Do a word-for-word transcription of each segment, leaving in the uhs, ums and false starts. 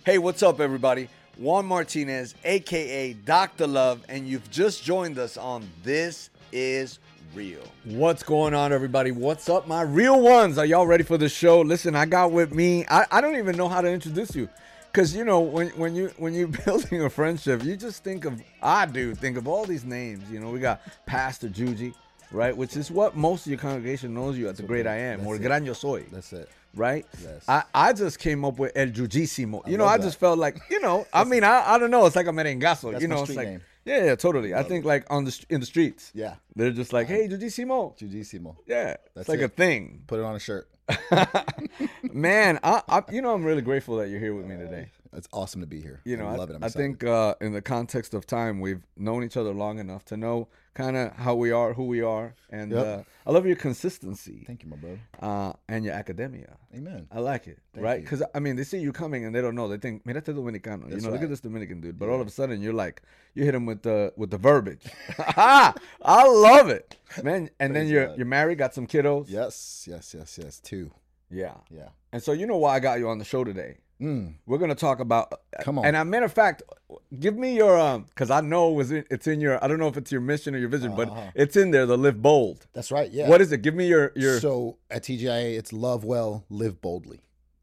Hey, what's up, everybody? Juan Martinez, a k a. Doctor Love, and you've just joined us on This Is Real. What's going on, everybody? What's up, my real ones? Are y'all ready for the show? Listen, I got with me, I, I don't even know how to introduce you. Because, you know, when, when, you, when you're building a friendship, you just think of, I do, think of all these names. You know, we got Pastor Juji, right? Which is what most of your congregation knows you as, the great I am, or gran yo soy. That's it. Right? Yes. I, I just came up with El Jujisimo. You I know, I that. just felt like, you know, I mean, I, I don't know. It's like a merengazo. That's you know, my it's street like, name. yeah, yeah, totally. Love I think it. like on the in the streets. Yeah. They're just like, hey, Jujisimo. Jujisimo. Yeah. That's it's like it. a thing. Put it on a shirt. Man, I, I, you know, I'm really grateful that you're here with me today. It's awesome to be here. You know, I I, love it. I'm I excited. think uh, in the context of time, we've known each other long enough to know kind of how we are, who we are. And Yep. uh, I love your consistency. Thank you, my brother. Uh, and your academia. Amen. I like it, Thank right? you. Because, I mean, they see you coming and they don't know. They think, mira este dominicano. That's you know, look right. at this Dominican dude. But Yeah. all of a sudden, you're like, you hit him with the with the verbiage. I love it, man. And then Praise you're God. you're married, got some kiddos. Yes, yes, yes, yes. Two. Yeah. Yeah. And so you know why I got you on the show today. Mm. We're gonna talk about. Come on. And a matter of fact, give me your um, because I know it was in, it's in your. I don't know if it's your mission or your vision, but Uh-huh. it's in there. The Live Bold. That's right. Yeah. What is it? Give me your your. So at T G I A, it's love well, live boldly.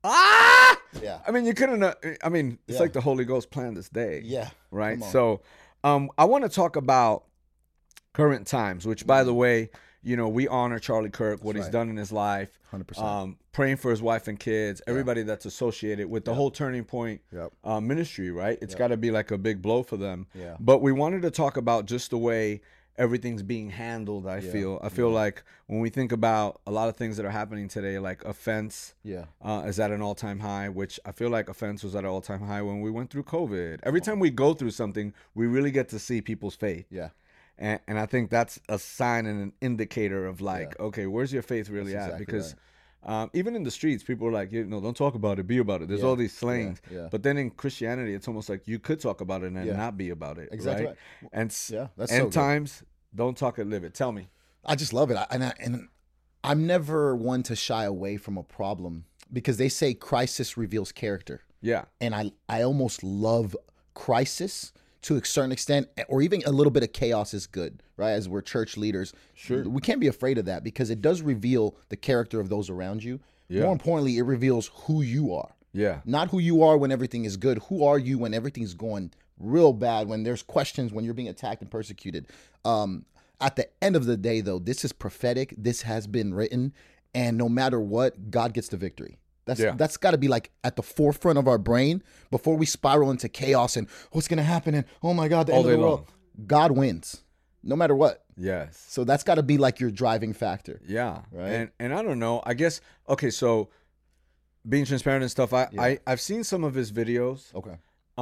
ah! Yeah. I mean, you couldn't. Uh, I mean, it's Yeah. like the Holy Ghost planned this day. Yeah. Right. Come on. So, um, I want to talk about current times, which, by the way, you know, we honor Charlie Kirk, what That's he's right. done in his life, one hundred percent. um, praying for his wife and kids, everybody that's associated with the Yep. whole Turning Point Yep. uh, ministry, right? It's Yep. got to be like a big blow for them. Yeah. But we wanted to talk about just the way everything's being handled. I Yeah. feel. I feel Yeah. like when we think about a lot of things that are happening today, like offense Yeah. uh, is at an all-time high, which I feel like offense was at an all-time high when we went through COVID. Every time we go through something, we really get to see people's faith. Yeah. And, and I think that's a sign and an indicator of like, Yeah. okay, where's your faith really That's at? exactly Because right. um, even in the streets, people are like, you know, don't talk about it, be about it. There's Yeah. all these slangs. Yeah. Yeah. But then in Christianity, it's almost like you could talk about it and Yeah. not be about it. Exactly right. right. And s- Yeah. That's end so good. times, don't talk it, live it. Tell me. I just love it. I, and I, and I'm never one to shy away from a problem because they say crisis reveals character. Yeah. And I I almost love crisis to a certain extent, or even a little bit of chaos is good, right? As we're church leaders, Sure. we can't be afraid of that because it does reveal the character of those around you. Yeah. More importantly, it reveals who you are, Yeah. not who you are when everything is good. Who are you when everything's going real bad? When there's questions, when you're being attacked and persecuted. Um, at the end of the day, though, this is prophetic. This has been written, and no matter what, God gets the victory. That's Yeah. that's got to be like at the forefront of our brain before we spiral into chaos and what's going to happen and oh my God, the All end of day the world. God wins, no matter what. Yes. So that's got to be like your driving factor. Yeah. Right? And and I don't know. I guess okay, so being transparent and stuff, I, Yeah. I I've seen some of his videos. Okay.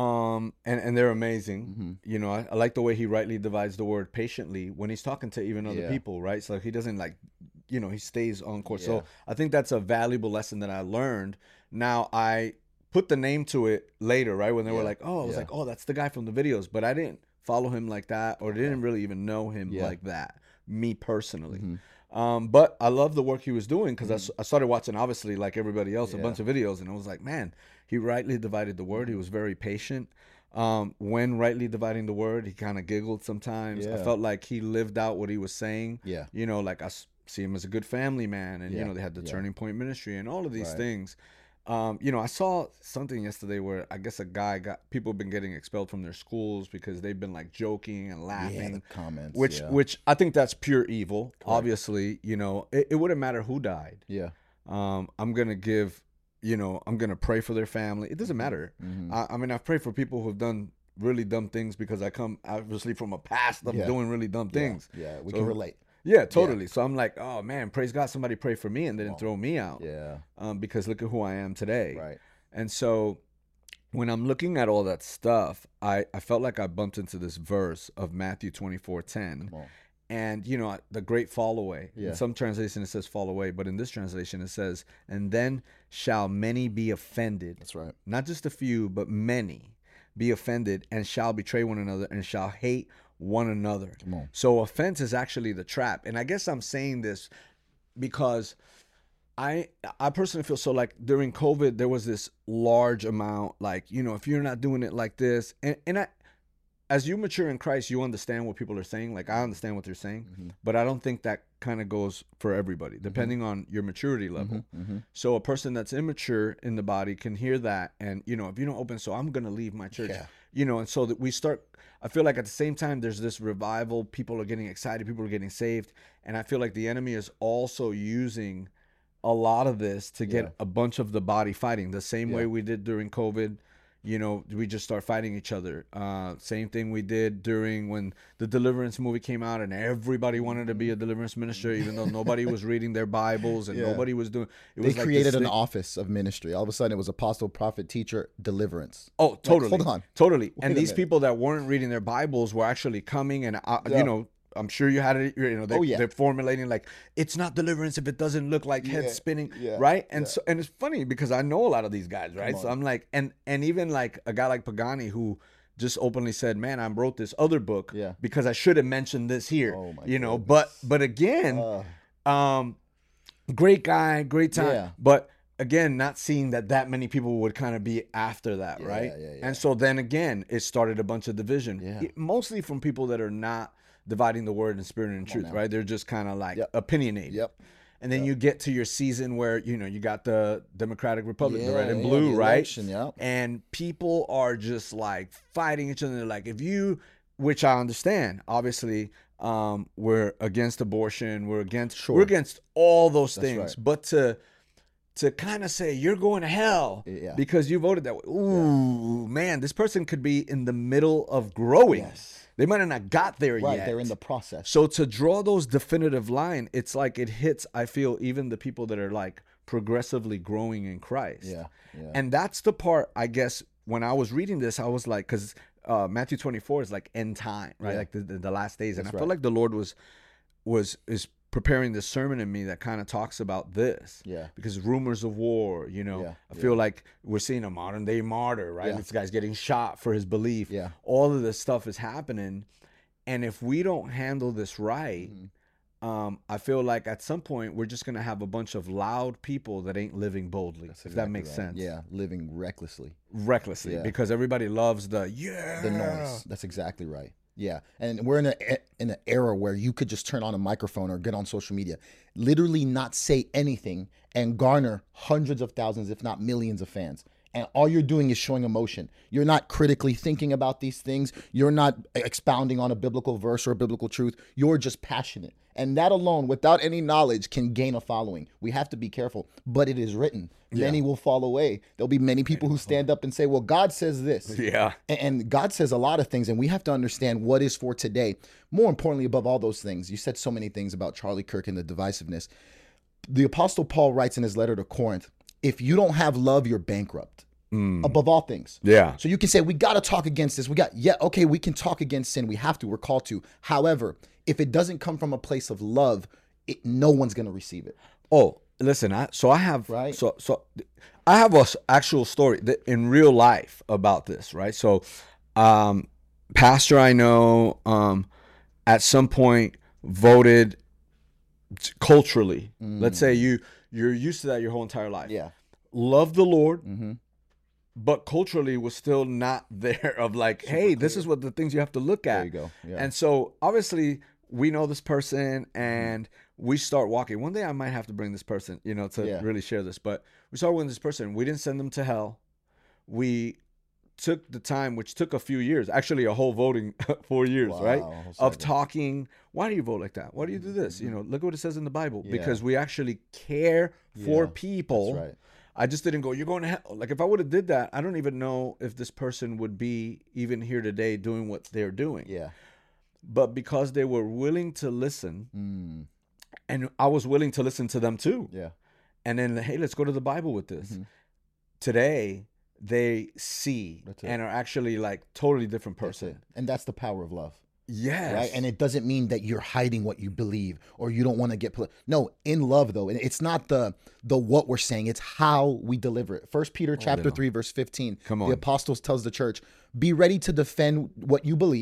Um and, and they're amazing. Mhm. You know, I, I like the way he rightly divides the word patiently when he's talking to even other Yeah. people, right? So he doesn't like you know, he stays on course. Yeah. So I think that's a valuable lesson that I learned. Now I put the name to it later, right? When they were Yeah. like, oh, I was Yeah. like, oh, that's the guy from the videos. But I didn't follow him like that or didn't really even know him Yeah. like that, me personally. Mhm. Um, but I love the work he was doing because I s I I, started watching, obviously, like everybody else, a Yeah. bunch of videos. And I was like, man, he rightly divided the word. He was very patient. Um, when rightly dividing the word, he kind of giggled sometimes. I Yeah. felt like he lived out what he was saying. Yeah. You know, like I s- see him as a good family man. And, you Yeah. know, they had the Yeah. Turning Point Ministry and all of these Right. things. Um, you know, I saw something yesterday where I guess a guy got people have been getting expelled from their schools because they've been like joking and Yeah, laughing, the comments. which yeah. which I think that's pure evil. Obviously, you know, it, it wouldn't matter who died. yeah. Um, I'm gonna give, you know, I'm gonna pray for their family. It doesn't matter. Mhm. I, I mean, I've prayed for people who've done really dumb things because I come obviously from a past of Yeah. doing really dumb Yeah. things. Yeah, we So- can relate. Yeah, totally. So I'm like, oh man, praise God, somebody pray for me and didn't throw me out. Yeah. Um, because look at who I am today. Right. And so when I'm looking at all that stuff, I, I felt like I bumped into this verse of Matthew twenty-four ten. Come on. And, you know, the great fall away. Yeah. In some translation, it says fall away. But in this translation, it says, and then shall many be offended. That's right. Not just a few, but many be offended and shall betray one another and shall hate one another. Come on. So offense is actually the trap. And I guess I'm saying this because I I personally feel so like during COVID there was this large amount, like, you know, if you're not doing it like this, and and I, as you mature in Christ, you understand what people are saying. Like I understand what they're saying, mm-hmm. but I don't think that kind of goes for everybody, depending mm-hmm. on your maturity level. Mm-hmm. Mm-hmm. So a person that's immature in the body can hear that, and you know, if you don't open, so I'm gonna leave my church, yeah. you know, and so that we start. I feel like at the same time there's this revival. People are getting excited. People are getting saved, and I feel like the enemy is also using a lot of this to get yeah. a bunch of the body fighting the same yeah. way we did during COVID. You know, we just start fighting each other. Uh, same thing we did during when the Deliverance movie came out and everybody wanted to be a deliverance minister, even though nobody was reading their Bibles and yeah. nobody was doing it. They was created like an office of ministry. All of a sudden it was apostle, prophet, teacher, deliverance. Oh, totally. Like, hold on. Totally. Wait and these people that weren't reading their Bibles were actually coming and, uh, yeah. you know, I'm sure you had it, you know, they, oh, yeah. they're formulating like, it's not deliverance if it doesn't look like head yeah, spinning, yeah, right? And yeah. so, and it's funny because I know a lot of these guys, right? So I'm like, and and even like a guy like Pagani who just openly said, man, I wrote this other book yeah. because I should have mentioned this here, oh, my you know, goodness. but but again, uh, um, great guy, great time, yeah. but again, not seeing that that many people would kind of be after that, yeah, right? Yeah, yeah. And so then again, it started a bunch of division, yeah. mostly from people that are not dividing the word and spirit and truth, right? They're just kind of like yep. opinionated. Yep. And then yep. you get to your season where, you know, you got the Democratic Republic, yeah, the red and yeah, blue, right? Election, yep. And people are just like fighting each other. They're like, if you, which I understand, obviously, um, we're against abortion, we're against, sure. we're against all those That's things. Right. But to, to kind of say you're going to hell yeah. because you voted that way. Ooh, yeah. man, this person could be in the middle of growing. Yes. They might have not got there right, yet. They're in the process. So to draw those definitive line, it's like it hits, I feel, even the people that are like progressively growing in Christ. Yeah. yeah. And that's the part, I guess, when I was reading this, I was like, because uh, Matthew twenty-four is like end time, right? Yeah. Like the, the, the last days. And That's I right. felt like the Lord was, was, is preparing this sermon in me that kind of talks about this. Yeah. Because rumors of war, you know, yeah. I feel yeah. like we're seeing a modern day martyr, right? Yeah. This guy's getting shot for his belief. Yeah. All of this stuff is happening. And if we don't handle this right, mm-hmm. um, I feel like at some point we're just going to have a bunch of loud people that ain't living boldly, That's if exactly that makes right. sense. Yeah, living recklessly. Recklessly, yeah. because everybody loves the, yeah. The noise. That's exactly right. Yeah, and we're in a in an era where you could just turn on a microphone or get on social media, literally not say anything and garner hundreds of thousands, if not millions of fans. And all you're doing is showing emotion. You're not critically thinking about these things. You're not expounding on a biblical verse or a biblical truth. You're just passionate. And that alone, without any knowledge, can gain a following. We have to be careful. But it is written. Yeah. Many will fall away. There'll be many people who stand up and say, well, God says this. Yeah. And God says a lot of things. And we have to understand what is for today. More importantly, above all those things, you said so many things about Charlie Kirk and the divisiveness. The Apostle Paul writes in his letter to Corinth, if you don't have love, you're bankrupt. Mm. Above all things. Yeah. So you can say, we got to talk against this. We got, yeah, okay, we can talk against sin. We have to. We're called to. However, if it doesn't come from a place of love, it, no one's going to receive it. Oh, listen, I, so I have, right. so, so I have a actual story that in real life about this, right? So, um, pastor I know, um, at some point voted culturally. Mm. Let's say you, you're used to that your whole entire life. Yeah. Love the Lord, mm-hmm. but culturally was still not there of like, Super hey, clear. This is what the things you have to look at. There you go. Yeah. And so obviously we know this person and we start walking. One day I might have to bring this person, you know, to yeah. really share this, but we started with this person. We didn't send them to hell. We took the time, which took a few years, actually a whole voting four years, wow, right? Of talking, why do you vote like that? Why do you do this? Mm-hmm. You know, look what it says in the Bible, yeah. because we actually care for yeah, people. That's right. I just didn't go, you're going to hell. Like if I would have did that, I don't even know if this person would be even here today doing what they're doing. Yeah. But because they were willing to listen, mm. and I was willing to listen to them too. Yeah. And then, hey, let's go to the Bible with this. Mm-hmm. Today, they see and are actually like totally different person. That's and that's the power of love. Yes. Right. And it doesn't mean that you're hiding what you believe or you don't want to get poli- no, in love though. And it's not the the what we're saying, it's how we deliver it. First Peter chapter oh, three, verse fifteen. Come on. The apostles tells the church, be ready to defend what you believe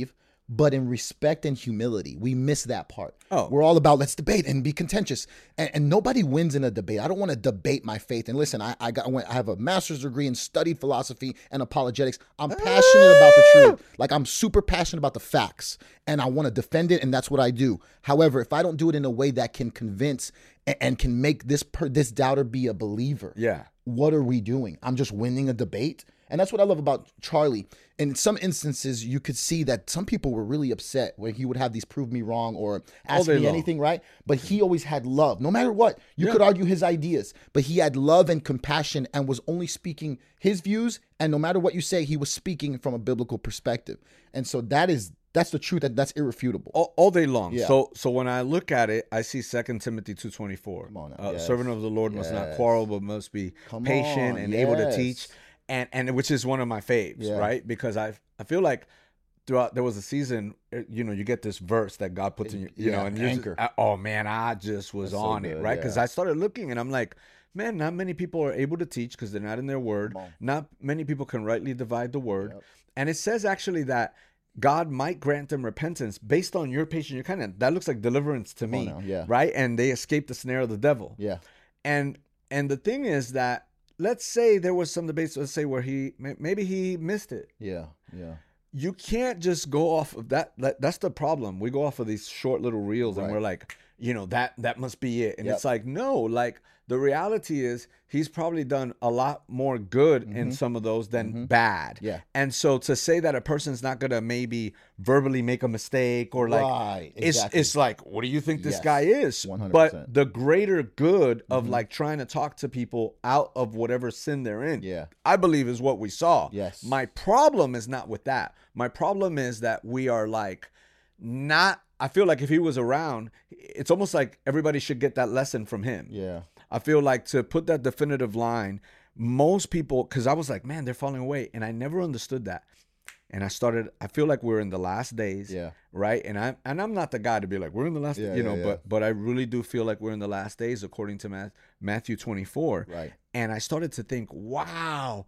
but in respect and humility. We miss that part. Oh. We're all about let's debate and be contentious, and, and nobody wins in a debate. I don't want to debate my faith. And listen, I I, got, I, went, I have a master's degree and studied philosophy and apologetics. I'm passionate about the truth. Like I'm super passionate about the facts, and I want to defend it, and that's what I do. However, if I don't do it in a way that can convince and, and can make this per, this doubter be a believer, yeah, what are we doing? I'm just winning a debate. And that's what I love about Charlie. In some instances, you could see that some people were really upset when he would have these prove me wrong or ask me long. anything, right? But he always had love. No matter what, you Yeah. could argue his ideas, but he had love and compassion and was only speaking his views. And no matter what you say, he was speaking from a biblical perspective. And so that is that's the truth. That that's irrefutable. All, all day long. Yeah. So so when I look at it, I see Second Timothy two twenty-four. Come on now. Uh, Yes. Servant of the Lord must not Yes. quarrel, but must be Come patient on, and able to yes. teach. And and which is one of my faves, Yeah. right? Because I I feel like throughout there was a season, uh, you know, you get this verse that God puts in you, you Yeah, know, and you anchor. just, I, oh man, I just was That's so on it, good, right? Because yeah. I started looking and I'm like, man, not many people are able to teach because they're not in their word. Come on. Not many people can rightly divide the word. Yep. And it says actually that God might grant them repentance based on your patience. You're kind of that looks like deliverance to Come on me, now, yeah. right? And they escaped the snare of the devil. Yeah. And and the thing is that let's say there was some debates, let's say where he maybe he missed it. Yeah. Yeah. You can't just go off of that. that that's the problem. We go off of these short little reels and Right. we're like, you know, that that must be it. And Yep. it's like, no, like the reality is he's probably done a lot more good in some of those than bad. Mm-hmm. Yeah. And so to say that a person's not gonna maybe verbally make a mistake or like Right, it's exactly. it's like, what do you think this Yes, guy is? one hundred But percent. the greater good of Mm-hmm. like trying to talk to people out of whatever sin they're in, Yeah. I believe is what we saw. Yes. My problem is not with that. My problem is that we are like not, I feel like if he was around, it's almost like everybody should get that lesson from him. Yeah. I feel like to put that definitive line, most people, because I was like, man, they're falling away. And I never understood that. And I started, I feel like we're in the last days. Yeah. Right. And I'm and I'm not the guy to be like, we're in the last Yeah, you know, yeah, yeah. but but I really do feel like we're in the last days according to Math, Matthew twenty-four. Right. And I started to think, wow,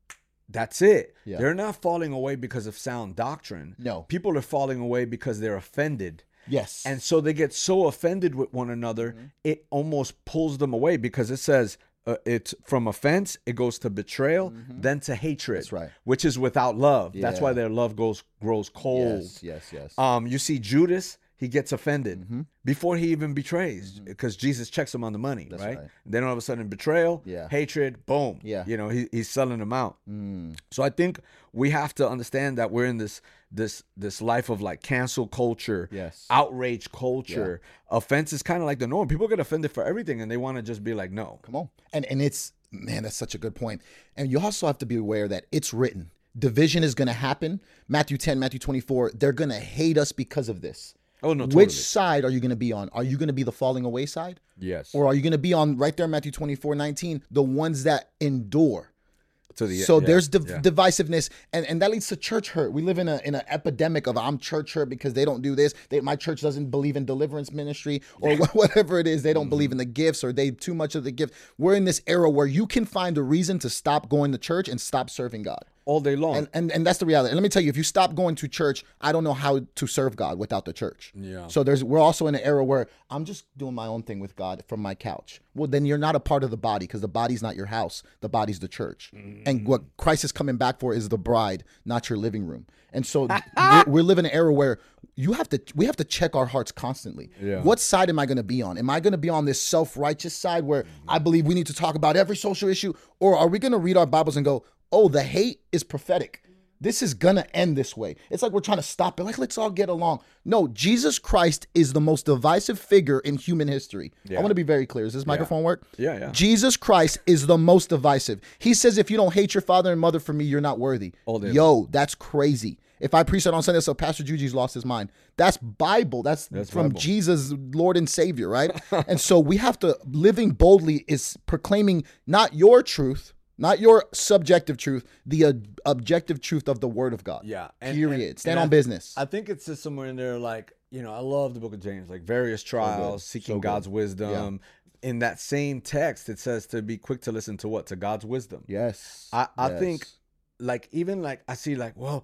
that's it. Yeah. They're not falling away because of sound doctrine. No. People are falling away because they're offended. Yes. And so they get so offended with one another, Mm-hmm. it almost pulls them away because it says uh, it's from offense, it goes to betrayal, then to hatred. That's right. Which is without love. That's Yeah. why their love goes grows cold. Yes. Yes. Yes. Um, you see Judas, he gets offended Mm-hmm. before he even betrays because Jesus checks him on the money, That's right? right. Then all of a sudden, betrayal, Yeah. hatred, boom. Yeah. You know, he, he's selling them out. Mm. So I think we have to understand that we're in this this this life of like cancel culture, Yes. outrage culture. Offense is kind of like the norm. People get offended for everything, and they want to just be like, no. Come on. And and it's man, that's such a good point. And you also have to be aware that it's written. Division is going to happen. Matthew ten, Matthew twenty-four. They're going to hate us because of this. Oh no, totally. Which side are you going to be on? Are you going to be the falling away side? Yes. Or are you going to be on right there, Matthew twenty-four, nineteen, the ones that endure? To the, So yeah, there's div- yeah. divisiveness, and, and that leads to church hurt. We live in a in an epidemic of I'm church hurt because they don't do this. They, my church doesn't believe in deliverance ministry or wh- whatever it is. They don't Mm-hmm. believe in the gifts or they too much of the gift. We're in this era where you can find a reason to stop going to church and stop serving God. all day long. And, and and that's the reality. And let me tell you, if you stop going to church, I don't know how to serve God without the church. Yeah. So there's we're also in an era where I'm just doing my own thing with God from my couch. Well, then you're not a part of the body because the body's not your house. The body's the church. Mm. And what Christ is coming back for is the bride, not your living room. And so we're, we're living in an era where you have to we have to check our hearts constantly. Yeah. What side am I going to be on? Am I going to be on this self-righteous side where I believe we need to talk about every social issue, or are we going to read our Bibles and go, "Oh, the hate is prophetic. This is going to end this way." It's like we're trying to stop it. Like, let's all get along. No, Jesus Christ is the most divisive figure in human history. I want to be very clear. Does this microphone work? Yeah, yeah. Jesus Christ is the most divisive. He says, if you don't hate your father and mother for me, you're not worthy. All day Yo, that's crazy. If I preach that on Sunday, so Pastor Juji's lost his mind. That's Bible. That's, That's from Bible. Jesus, Lord and Savior, right? And so we have to, living boldly is proclaiming not your truth, not your subjective truth, the uh, objective truth of the Word of God. Yeah. And, Period. and- Stand and on I- business. I think it says somewhere in there like, you know, I love the book of James, like various trials, seeking So good. God's wisdom. In that same text, it says to be quick to listen to what? To God's wisdom. Yes. I, I Yes. think like even like I see like, well,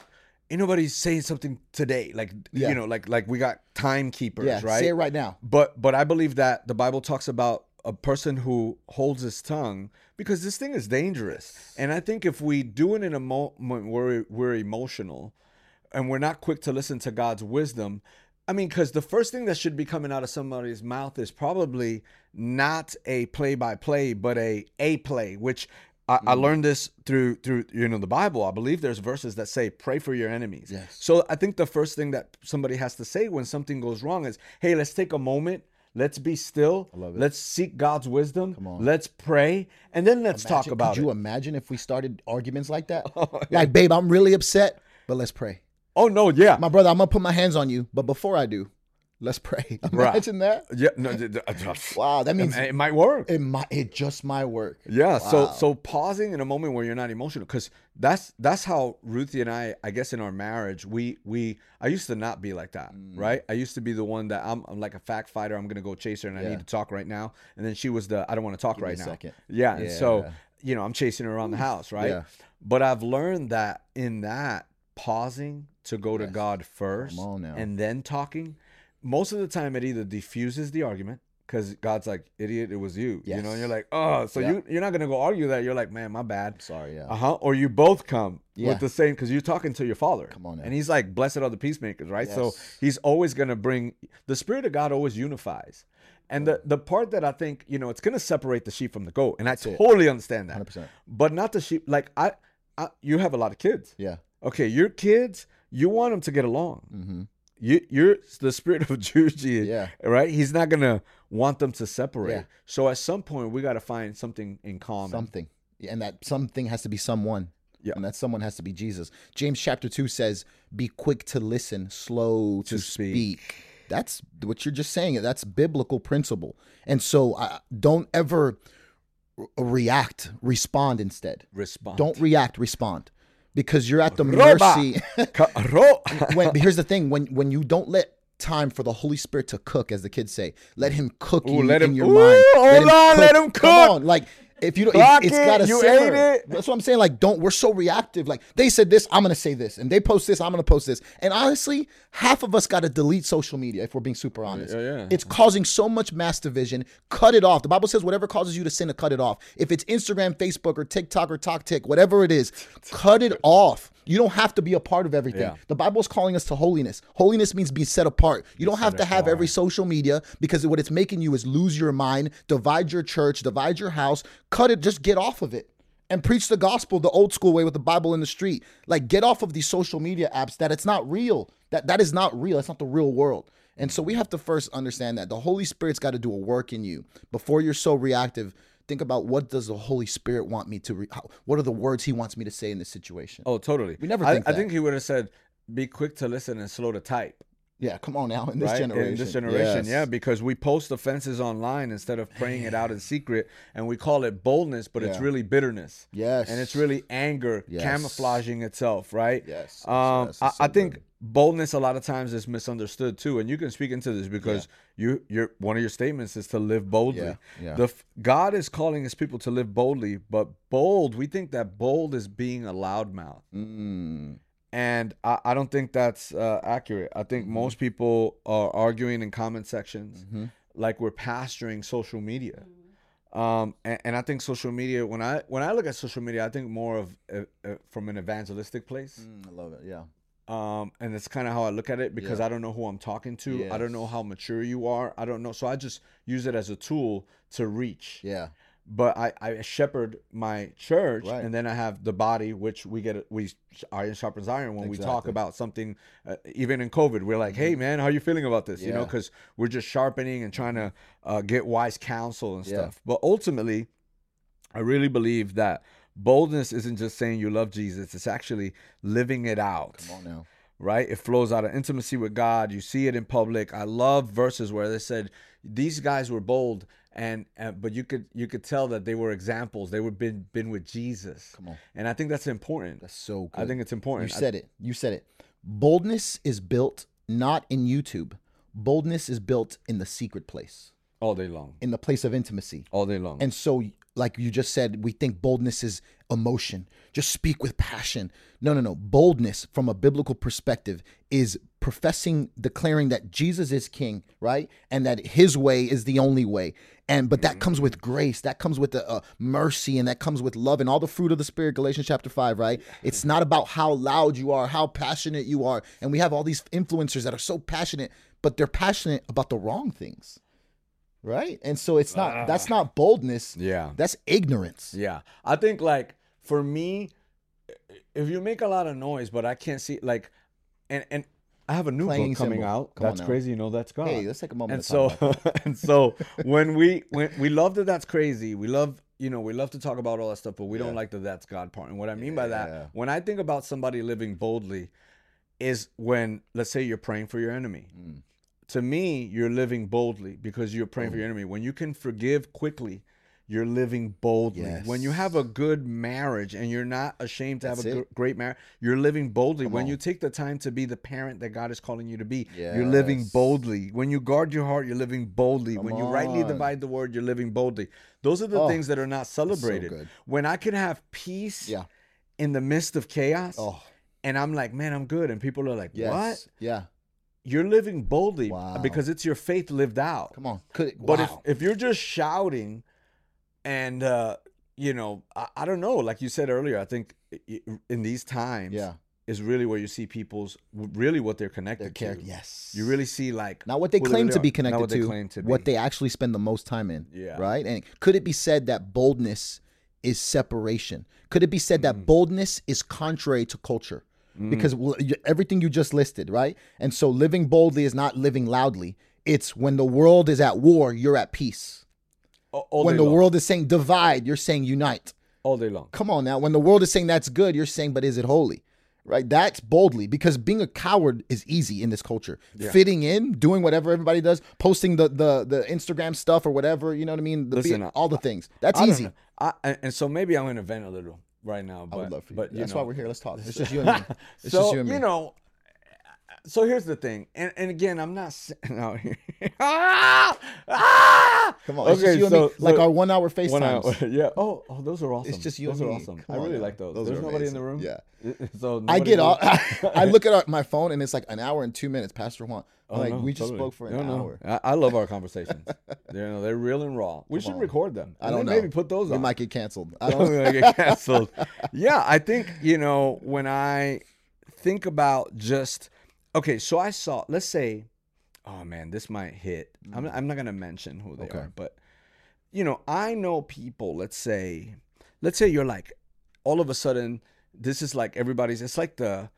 ain't nobody saying something today. Like, Yeah. you know, like like we got timekeepers, Yeah, right? say it right now. But but I believe that the Bible talks about a person who holds his tongue because this thing is dangerous. And I think if we do it in a moment where we're emotional and we're not quick to listen to God's wisdom, I mean, because the first thing that should be coming out of somebody's mouth is probably not a play-by-play, but a a play, which I, I learned this through through you know the Bible. I believe there's verses that say pray for your enemies. Yes. So I think the first thing that somebody has to say when something goes wrong is, hey, let's take a moment. Let's be still. I love it. Let's seek God's wisdom. Come on. Let's pray, and then let's Imagine- talk about Could you it. imagine if we started arguments like that? Oh, yeah. Like, babe, I'm really upset, but let's pray. Oh no, yeah, My brother, I'm gonna put my hands on you, but before I do, let's pray. Imagine that. yeah. No, th- th- Wow, that means it, it might work. it might it just might work. Yeah. So Wow. so pausing in a moment where you're not emotional, because that's that's how Ruthie and I, I guess in our marriage, we we I used to not be like that, Mm. right? I used to be the one that I'm, I'm like a fact fighter. I'm gonna go chase her, and I Yeah. need to talk right now. And then she was the I don't want to talk Give me right a now. second. Yeah. And so Yeah. you know I'm chasing her around the house, right? Yeah. But I've learned that in that pausing to go to Yes. God first Come on now. and then talking, most of the time it either diffuses the argument because God's like, idiot, it was you. You know, and you're Yes. like, oh, so Yeah. you, you're not going to go argue that. You're like, man, my bad. Sorry, yeah. Uh-huh. Or you both come Yeah. with the same, because you're talking to your father. Come on now. And he's like, blessed are the peacemakers, right? So Yes. he's always going to bring, the Spirit of God always unifies. And the, the part that I think, you know, it's going to separate the sheep from the goat. And I it. totally understand that. one hundred percent. But not the sheep. Like, I, I, you have a lot of kids. Yeah. Okay, your kids, you want them to get along. Mm-hmm. You, you're the spirit of Juji, Yeah. right? He's not gonna want them to separate. Yeah. So at some point, we got to find something in common. Something. Yeah, and that something has to be someone. Yeah. And that someone has to be Jesus. James chapter two says, be quick to listen, slow to, To speak. speak. That's what you're just saying. That's biblical principle. And so uh, don't ever re- react, respond instead. Respond. Don't react, respond. Because you're at the Roba. mercy. Ka- ro- when, but here's the thing: when when you don't let time for the Holy Spirit to cook, as the kids say, let Him cook Ooh, you let in him- your Ooh, mind. hold on, let Him Come cook. on, like if you don't, Clock it, it's it, got to you simmer. ate it. That's what I'm saying. Like, don't. We're so reactive. Like they said this, I'm gonna say this, and they post this, I'm gonna post this. And honestly, half of us got to delete social media if we're being super honest. Yeah, yeah. It's causing so much mass division. Cut it off. The Bible says whatever causes you to sin, to cut it off. If it's Instagram, Facebook, or TikTok or TokTik, whatever it is, cut it off. You don't have to be a part of everything. Yeah. The Bible is calling us to holiness. Holiness means be set apart. You don't have set to have apart. every social media, because what it's making you is lose your mind, divide your church, divide your house. Cut it. Just get off of it and preach the gospel the old school way with the Bible in the street. Like, get off of these social media apps that it's not real. That That is not real. That's not the real world. And so we have to first understand that the Holy Spirit's got to do a work in you before you're so reactive. Think about, what does the Holy Spirit want me to, re- how, what are the words He wants me to say in this situation? Oh, totally. We never I, think I that. think he would have said, be quick to listen and slow to type. Yeah, come on now, in this Right? generation. In this generation, Yes. yeah, because we post offenses online instead of praying it out in secret, and we call it boldness, but it's Yeah. really bitterness. Yes. And it's really anger Yes. camouflaging itself, right? Yes, yes, Um, yes, I, it's so I think good. boldness a lot of times is misunderstood too, and you can speak into this because you, you're one of your statements is to live boldly. Yeah, yeah. The f- God is calling His people to live boldly, but bold, we think that bold is being a loudmouth. Mm, And I, I don't think that's uh, accurate. I think Mm-hmm. most people are arguing in comment sections mhm. like we're pastoring social media. Um, and, and I think social media, when I when I look at social media, I think more of uh, uh, from an evangelistic place. Mm, I love it. Yeah. Um, and it's kind of how I look at it, because Yeah. I don't know who I'm talking to. I don't know Yes. how mature you are. I don't know. So I just use it as a tool to reach. Yeah. But I, I shepherd my church, Right. and then I have the body, which we get, we iron sharpens iron when we talk Exactly. about something, uh, even in COVID, we're like, hey man, how you feeling about this? You know, Yeah. because we're just sharpening and trying to uh, get wise counsel and Yeah. stuff. But ultimately, I really believe that boldness isn't just saying you love Jesus, it's actually living it out. Come on now. Right? It flows out of intimacy with God. You see it in public. I love verses where they said these guys were bold, and, and but you could you could tell that they were examples. They were been been with Jesus. Come on. And I think that's important. That's so good. I think it's important. You said it. You said it. Boldness is built not in YouTube. Boldness is built in the secret place, all day long. in the place of intimacy. All day long. And so like you just said, we think boldness is emotion. Just speak with passion. No, no, no. Boldness from a biblical perspective is professing, declaring that Jesus is king, right? And that his way is the only way. And but that comes with grace, that comes with a, uh, mercy, and that comes with love and all the fruit of the Spirit, Galatians chapter five, right? It's not about how loud you are, how passionate you are. And we have all these influencers that are so passionate, but they're passionate about the wrong things, right? And so it's not, uh, that's not boldness. Yeah. That's ignorance. Yeah. I think, like, for me, if you make a lot of noise, but I can't see, like, and, and, I have a new Playing book coming symbol. out. Come That's on now. crazy. You know, that's God. Hey, let's take a moment And to so, talk about that. and so when we when we love that that's crazy, we love, you know, we love to talk about all that stuff, but we Yeah. don't like the that's God part. And what I mean by Yeah. that, when I think about somebody living boldly, is when, let's say, you're praying for your enemy. Mm. To me, you're living boldly because you're praying for your enemy. When you can forgive quickly, you're living boldly. Yes. When you have a good marriage and you're not ashamed to That's have a it. gr- great marriage, you're living boldly. Come When on. you take the time to be the parent that God is calling you to be, you're living Yes. boldly. When you guard your heart, you're living boldly. Come When you rightly on. divide the word, you're living boldly. Those are the Oh, things that are not celebrated. good. When I can have peace Yeah. in the midst of chaos, Oh, and I'm like, man, I'm good. And people are like, yes. what? Yeah. You're living boldly Wow. because it's your faith lived out. Come on. Could it, But wow. if, if you're just shouting and, uh, you know, I, I don't know, like you said earlier, I think i- in these times yeah. is really where you see people's, really what they're Their connected character. to. Yes. You really see, like, Not what they who claim really to are, be not connected what they to, claim to what be. they actually spend the most time in. Yeah. Right? And could it be said that boldness is separation? Could it be said that Mm. boldness is contrary to culture? Mm. Because well, y- everything you just listed, right? And so living boldly is not living loudly. It's when the world is at war, you're at peace. all, all When day the long. world is saying divide, you're saying unite. all day long. Come on now. When the world is saying that's good, you're saying, but is it holy? Right? That's boldly, because being a coward is easy in this culture. Yeah. Fitting in, doing whatever everybody does, posting the the the Instagram stuff or whatever, you know what I mean? The, Listen, be- all the things. That's I don't easy. know. I, and, and so maybe I'm going to vent a little right now. But, I would love for you. But, you That's know, why we're here. Let's talk. It's just you and me. It's so, just you and me. know, so here's the thing. And, and again, I'm not sitting out here. ah! Ah! Come on. It's Okay, just you and so- me. Like so- our one hour One FaceTimes. hour. Yeah. Oh, oh, those are awesome. It's just you Those and are me. awesome. Come I on really now. like those. Those There's are nobody in the amazing. room. Yeah. So I nobody get knows. all. I look at our, my phone and it's like an hour and two minutes, Pastor Juan. I'm Oh, like, no, we just totally. spoke for an No, no. hour. I, I love our conversations. you know, they're real and raw. We should on. record them. I And don't then know. Maybe put those We on. might get canceled. I I'm don't. gonna get canceled. Yeah, I think, you know, when I think about just okay, so I saw, let's say, oh man, this might hit. I'm I'm not gonna mention who they Okay. are, but you know, I know people. Let's say, let's say you're like, all of a sudden, this is like everybody's. It's like the,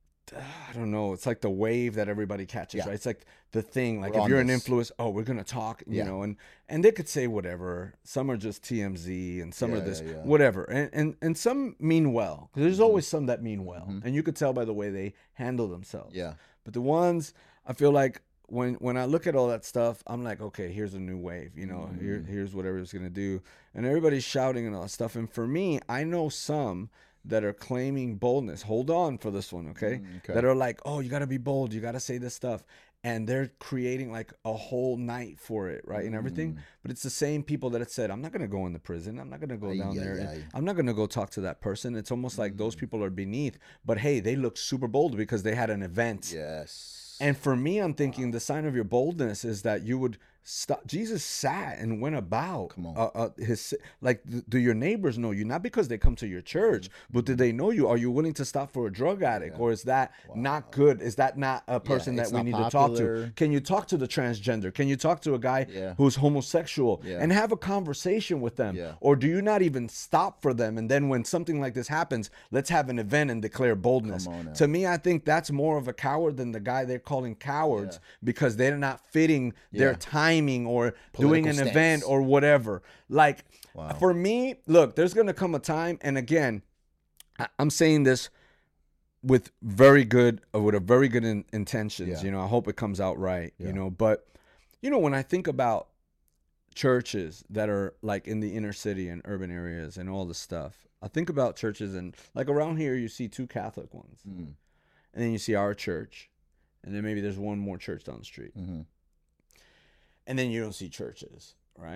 I don't know. It's like the wave that everybody catches, Yeah. right? It's like the thing. Like We're if on you're an this. influencer, oh, we're gonna talk, you Yeah. know, and and they could say whatever. Some are just T M Z, and some Yeah, are this, yeah, yeah. whatever, and and and some mean well. 'Cause there's always some that mean well, Mhm. and you could tell by the way they handle themselves. Yeah. But the ones I feel like when when I look at all that stuff, I'm like, okay, here's a new wave. You know, here Mhm. here's what everybody's gonna do, and everybody's shouting and all that stuff. And for me, I know some that are claiming boldness. Hold on for this one, okay? Mm, okay. That are like, oh, you gotta be bold, you gotta say this stuff, and they're creating like a whole night for it, right, and everything. Mm. But it's the same people that had said, I'm not gonna go in the prison, I'm not gonna go Ay, down ay, there, and ay. I'm not gonna go talk to that person. It's almost like those Mm. people are beneath. But hey, they look super bold because they had an event. Yes. And for me, I'm thinking the sign of your boldness is that you would stop. Jesus sat and went about. Come on. Uh, uh, his like, th- do your neighbors know you? Not because they come to your church, but do they know you? Are you willing to stop for a drug addict, Mm-hmm. Yeah. or is that not good? Is that not a person it's that we not need to talk popular. to? Can you talk to the transgender? Can you talk to a guy Yeah. who's homosexual Yeah. and have a conversation with them? Yeah. Or do you not even stop for them? And then when something like this happens, let's have an event and declare boldness. Come on now. To me, I think that's more of a coward than the guy they're calling cowards because they're not fitting their Yeah. timing or doing an Political event stance. or whatever. Like, Wow. for me, look, there's going to come a time, and again, I- I'm saying this with very good, uh, with a very good in, intentions. Yeah. You know, I hope it comes out right. Yeah. You know, but you know, when I think about churches that are like in the inner city and urban areas and all this stuff, I think about churches, and like around here, you see two Catholic ones, Mm. and then you see our church, and then maybe there's one more church down the street, Mhm. and then you don't see churches, right?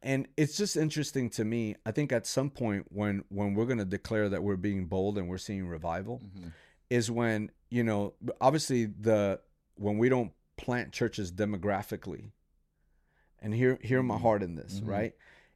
and it's just interesting to me. I think at some point when when we're going to declare that we're being bold and we're seeing revival, mm-hmm. is when, you know, obviously the when we don't plant churches demographically, and hear hear mm-hmm. my heart in this, mm-hmm. right?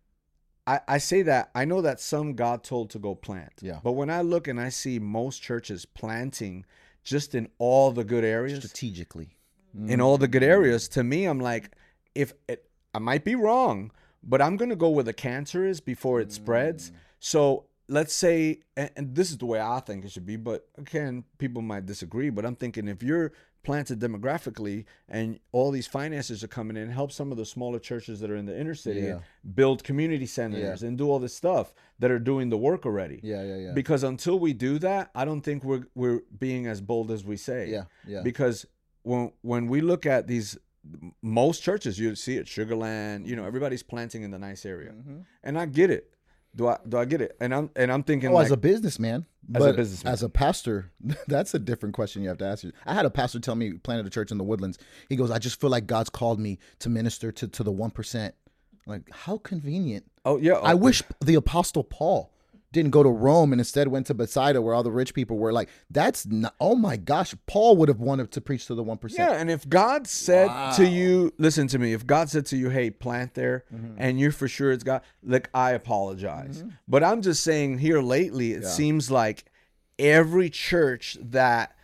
I, I say that I know that some God told to go plant, yeah. But when I look and I see most churches planting just in all the good areas, strategically, mm-hmm. in all the good areas, to me, I'm like, if it, I might be wrong, but I'm going to go where the cancer is before it mm. spreads. So let's say, and, and this is the way I think it should be, but again, people might disagree, but I'm thinking if you're planted demographically and all these finances are coming in, help some of the smaller churches that are in the inner city, yeah. build community centers yeah. and do all this stuff that are doing the work already. Yeah, yeah, yeah. Because until we do that, I don't think we're we're being as bold as we say. Yeah, yeah. Because when when we look at these, most churches, you see it, Sugarland, you know, everybody's planting in the nice area, mm-hmm. and I get it. Do I do I get it? And I'm and I'm thinking, oh, like, as a businessman, as but a businessman, as a pastor, that's a different question you have to ask you. I had a pastor tell me, planted a church in the Woodlands. He goes, I just feel like God's called me to minister to to the one percent. Like, how convenient. Oh yeah. I wish the Apostle Paul didn't go to Rome and instead went to Bethsaida where all the rich people were. Like, that's not, oh my gosh, Paul would have wanted to preach to the one percent. Yeah, and if God said wow. to you, listen to me, if God said to you, hey, plant there, mm-hmm. and you're for sure it's God, like, I apologize. Mm-hmm. But I'm just saying here lately, it yeah. seems like every church that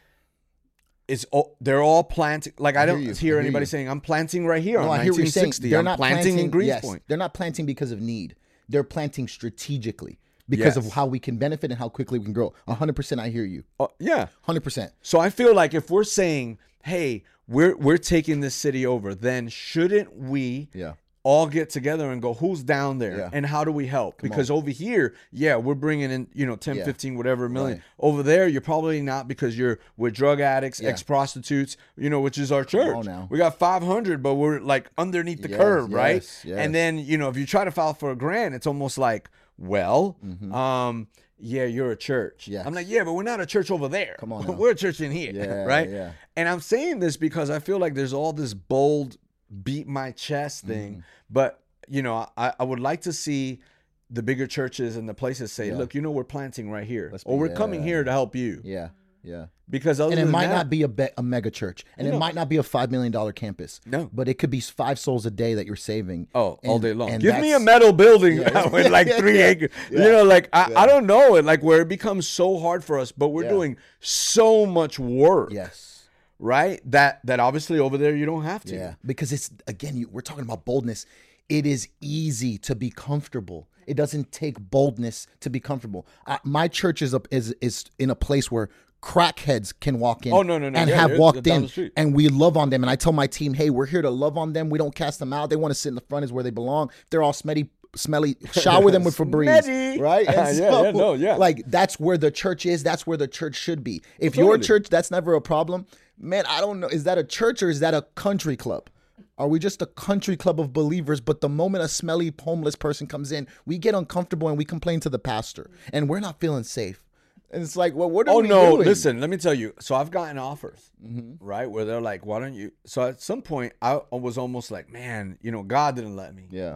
is, they're all planting, like I, I don't hear, hear I anybody hear saying, I'm planting right here no, on I hear nineteen sixty, they're I'm not planting, planting in Greens yes, Point. They're not planting because of need. They're planting strategically. Because yes. of how we can benefit and how quickly we can grow. one hundred percent I hear you. Uh, yeah. one hundred percent. So I feel like if we're saying, hey, we're we're taking this city over, then shouldn't we yeah. all get together and go, who's down there? Yeah. And how do we help? Come because on. over here, yeah, we're bringing in, you know, ten, yeah. fifteen, whatever million. Right. Over there, you're probably not because you're with drug addicts, yeah. ex-prostitutes, you know, which is our church. Now. We got five hundred, but we're like underneath the yes, curve, yes, right? Yes. And then, you know, if you try to file for a grant, it's almost like, well, mm-hmm. um, yeah, you're a church. Yes. I'm like, yeah, but we're not a church over there. Come on now. We're a church in here, yeah, right? Yeah. And I'm saying this because I feel like there's all this bold beat my chest thing. Mm. But, you know, I, I would like to see the bigger churches and the places say, yeah. look, you know, we're planting right here. Be, or we're yeah, coming here to help you. Yeah, yeah. Because other and it than might that, not be a, be- a mega church, and no. it might not be a five million dollar campus. No, but it could be five souls a day that you're saving. Oh, and, all day long. Give me a metal building yeah. with like three yeah. acres. Yeah. You know, like I, yeah. I don't know it. Like where it becomes so hard for us, but we're yeah. doing so much work. Yes, right. That that obviously over there you don't have to. Yeah, because it's again, you, we're talking about boldness. It is easy to be comfortable. It doesn't take boldness to be comfortable. Uh, my church is up is is in a place where crackheads can walk in oh, no, no, no. and yeah, have walked in, the and we love on them. And I tell my team, hey, we're here to love on them. We don't cast them out. They want to sit in the front is where they belong. If they're all smelly, smelly, shower them with Febreze, right? And yeah, so, yeah, no, yeah. Like, that's where the church is. That's where the church should be. If totally. Your church, that's never a problem. Man, I don't know. Is that a church or is that a country club? Are we just a country club of believers? But the moment a smelly homeless person comes in, we get uncomfortable and we complain to the pastor, and we're not feeling safe. And it's like, well, what are oh, we no, doing? Listen, let me tell you. So I've gotten offers, mm-hmm. right, where they're like, why don't you? So at some point, I was almost like, man, you know, God didn't let me. Yeah.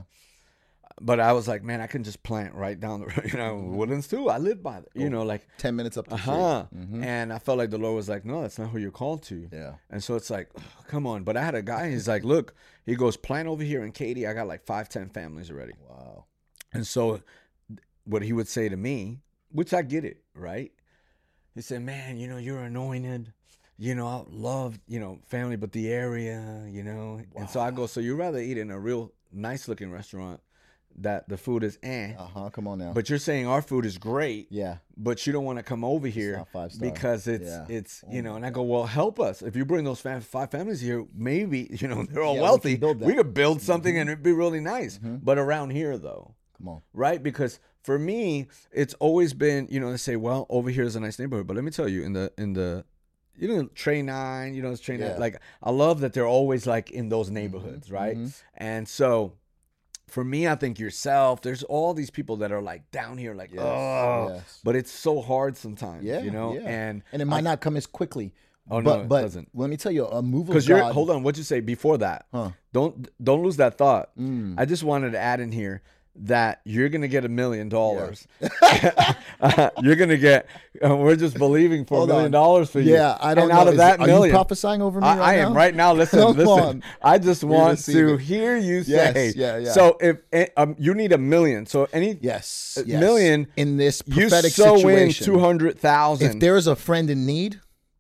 But I was like, man, I can just plant right down the road. You know, mm-hmm. Woodlands too. I live by it. You oh, know, like ten minutes up the street. Uh-huh. Mm-hmm. And I felt like the Lord was like, no, that's not who you're called to. Yeah. And so it's like, oh, come on. But I had a guy. He's like, look, he goes, plant over here in Katy. I got like five, ten families already. Wow. And so what he would say to me, which I get it, right? He said, man, you know, you're anointed. You know, I love, you know, family, but the area, you know. Wow. And so I go, so you'd rather eat in a real nice looking restaurant that the food is eh. Uh-huh, come on now. But you're saying our food is great. Yeah. But you don't want to come over here because it's, yeah. it's oh you know, and I go, well, help us. If you bring those fam- five families here, maybe, you know, they're all yeah, wealthy. We, we could build something mm-hmm. and it'd be really nice. Mm-hmm. But around here, though. Come on. Right? Because for me, it's always been, you know, they say, well, over here is a nice neighborhood. But let me tell you, in the, in the, you know, Train nine, you know, it's Train yeah. nine. Like, I love that they're always like in those neighborhoods, mm-hmm. right? Mm-hmm. And so for me, I think yourself, there's all these people that are like down here, like, yes. oh, yes. but it's so hard sometimes, yeah, you know? Yeah. And and it might I, not come as quickly. Oh, but, no, it but doesn't. Let me tell you, a move of Because God. you're, hold on, what'd you say before that? Huh. Don't don't lose that thought. Mm. I just wanted to add in here that you're gonna get a million dollars. You're gonna get. Uh, we're just believing for Hold a million on. dollars for you. Yeah, I don't and know. out of Is that it, are million, you prophesying over me I, right I now? am right now. Listen, Come listen. on. I just We want receive to it. hear you Yes, say. yeah, yeah. So if eh, um, you need a million, so any Yes, a yes. million in this you prophetic sow situation. in two hundred thousand. If there is a friend in need,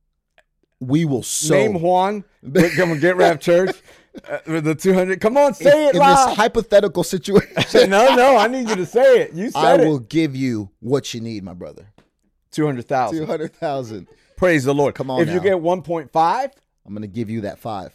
we will sow. Name Juan. We're gonna get Rap Church. Uh, with the two hundred. Come on, say if, it in loud. this hypothetical situation. no, no, I need you to say it. You said I it. will give you what you need, my brother. two hundred thousand. two hundred thousand. Praise the Lord. Come on If now. you get one point five, I'm going to give you that five.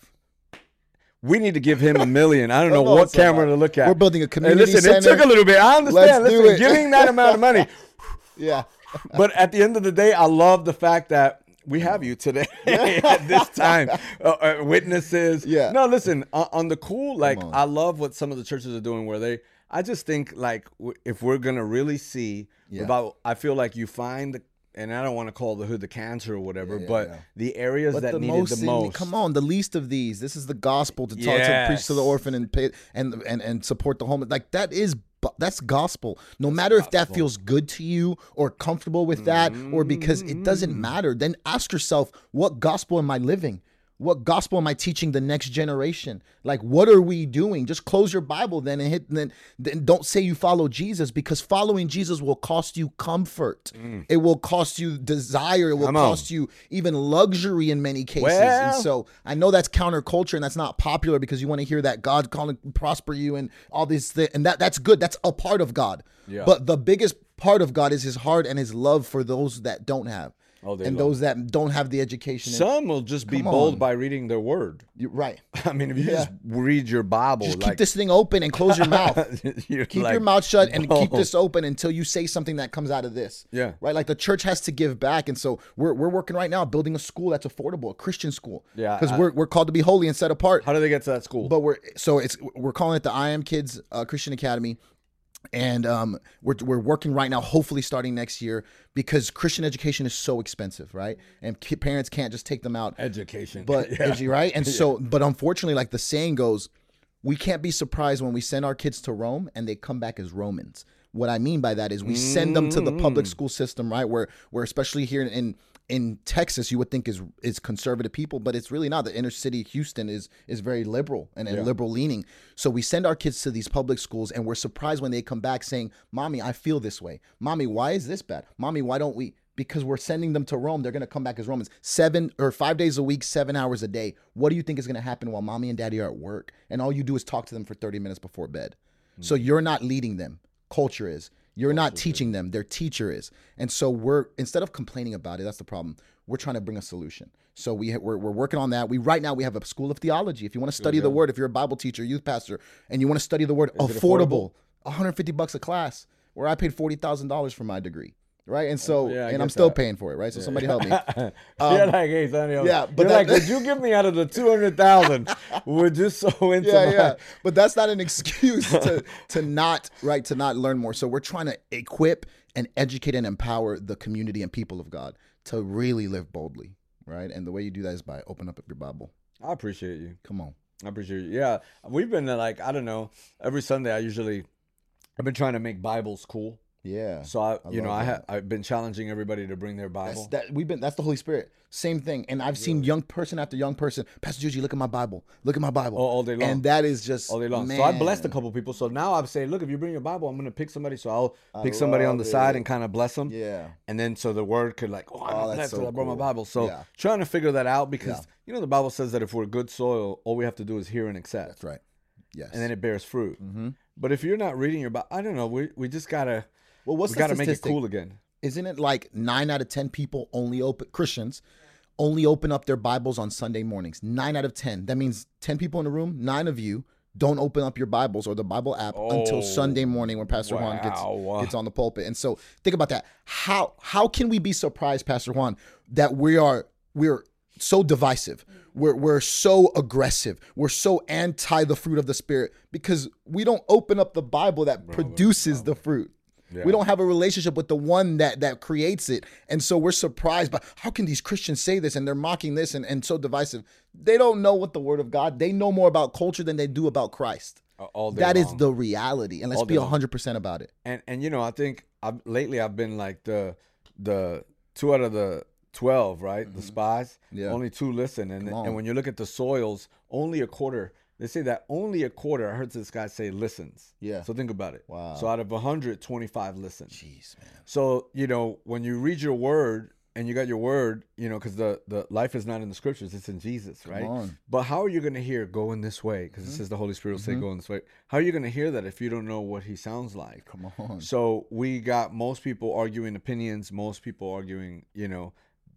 we need to give him a million. I don't know Come on, what somebody. camera to look at. We're building a Hey, community listen, center. it took a little bit. I understand. Let's do listen, it. giving that amount of money. Yeah. But at the end of the day, I love the fact that we have you today at this time. Uh, uh, witnesses. Yeah. No, listen, on, on the cool, like, on. I love what some of the churches are doing where they, I just think, like, w- if we're going to really see Yeah. about, I feel like you find, the, and I don't want to call the hood the cancer or whatever, Yeah, yeah, but yeah. the areas But that the needed most, the in- most. come on, the least of these. This is the gospel to talk to Yes. preach to the orphan and pay and and and support the homeless. Like that is that's gospel. No matter if that gospel. feels good to you or comfortable with that, or because it doesn't Mm-hmm. matter. Then ask yourself, what gospel am I living? What gospel am I teaching the next generation? Like, what are we doing? Just close your Bible then and hit. Then, then don't say you follow Jesus, because following Jesus will cost you comfort. It will cost you desire. It will Mm. Come on. cost you even luxury in many cases. Well- and so I know that's counterculture and that's not popular, because you want to hear that God calling prosper you and all these things. And that that's good. That's a part of God. Yeah. But the biggest part of God is his heart and his love for those that don't have. Oh, they and love. those that don't have the education. and- Some will just be Come bold on. by reading their word. You're right. I mean, if you Yeah. just read your Bible, Just like, keep this thing open and close your mouth. you're Keep like, your mouth shut and keep "Whoa." this open until you say something that comes out of this. Yeah. Right? Like the church has to give back. And so we're we're working right now building a school that's affordable, a Christian school. Yeah, Because I- we're we're called to be holy and set apart. How do they get to that school? But we're so it's we're calling it the I Am Kids uh, Christian Academy. And um, we're, we're working right now, hopefully starting next year, because Christian education is so expensive, right? And ki- parents can't just take them out. Education. But yeah. is he right? And so, but unfortunately, like the saying goes, we can't be surprised when we send our kids to Rome and they come back as Romans. What I mean by that is we send them to the public school system, right? Where, where especially here in in Texas, you would think is is conservative people, but it's really not. The inner city Houston is is very liberal and, and Yeah. liberal leaning. So we send our kids to these public schools, and we're surprised when they come back saying, "Mommy, I feel this way. Mommy, why is this bad? Mommy, why don't we?" Because we're sending them to Rome, they're going to come back as Romans. Seven or five days a week, seven hours a day. What do you think is going to happen while mommy and daddy are at work? And all you do is talk to them for thirty minutes before bed. So you're not leading them. Culture is. You're not teaching them. Their teacher is. And so we're, instead of complaining about it, that's the problem. We're trying to bring a solution. So we, we're, we're working on that. We right now we have a school of theology. If you want to study the word, if you're a Bible teacher, youth pastor, and you want to study the word, it affordable, affordable? one hundred fifty bucks a class, where I paid forty thousand dollars for my degree. Right. And so, Yeah, I and get I'm still that. paying for it. Right. So somebody help me. you're like, hey, Sonny, yeah, but you're that- like, would you give me out of the two hundred thousand? Would you so into yeah, my, yeah. But that's not an excuse to to not right to not learn more. So we're trying to equip and educate and empower the community and people of God to really live boldly, right? And the way you do that is by open up your Bible. I appreciate you. Come on. I appreciate you. Yeah, we've been uh, like, I don't know, every Sunday I usually, I've been trying to make Bibles cool. Yeah. So I, I you know, love I that. ha- I've been challenging everybody to bring their That's Bible. that we've been that's the Holy Spirit. Same thing. And I've seen young person after young person, Pastor Juji, look at my Bible. Look at my Bible. All- all day long. And that is just all day long. Man. So I blessed a couple people. So now I'm saying, look, if you bring your Bible, I'm going to pick somebody. So I'll I pick somebody on love the side it. and kind of bless them. Yeah. And then so the word could like, oh, I'm Oh, blessed that's because so I brought my cool. Bible. So Yeah. trying to figure that out because, Yeah. you know, the Bible says that if we're good soil, all we have to do is hear and accept. That's right. Yes. And then it bears fruit. mm-hmm. But if you're not reading your Bible, I don't know. We, we just got to, Well, what's we the got to make it statistic? cool again. Isn't it like nine out of ten people only open Christians only open up their Bibles on Sunday mornings? Nine out of ten. That means ten people in the room. Nine of you don't open up your Bibles or the Bible app Oh, until Sunday morning when Pastor Juan wow. gets gets on the pulpit. And so think about that. How how can we be surprised, Pastor Juan, that we are we're so divisive? We're we're so aggressive. We're so anti the fruit of the Spirit because we don't open up the Bible that produces the fruit. Yeah. We don't have a relationship with the one that that creates it. And so we're surprised by how can these Christians say this and they're mocking this and, and so divisive. They don't know what the word of God, they know more about culture than they do about Christ. All day that long. Is the reality. And let's be one hundred percent about it. And, and you know, I think I've, lately I've been like the the two out of the twelve, right? Mm-hmm. The spies, yeah. Only two listen. And, and when you look at the soils, only a quarter. They say that only a quarter, I heard this guy say, listens. Yeah. So think about it. Wow. So out of one hundred, twenty-five listen. Jeez, man. So, you know, when you read your word and you got your word, you know, because the, the life is not in the scriptures, it's in Jesus, right? Come on. But how are you going to hear go in this way? Because mm-hmm. it says the Holy Spirit will mm-hmm. say go in this way. How are you going to hear that if you don't know what he sounds like? Come on. So we got most people arguing opinions, most people arguing, you know,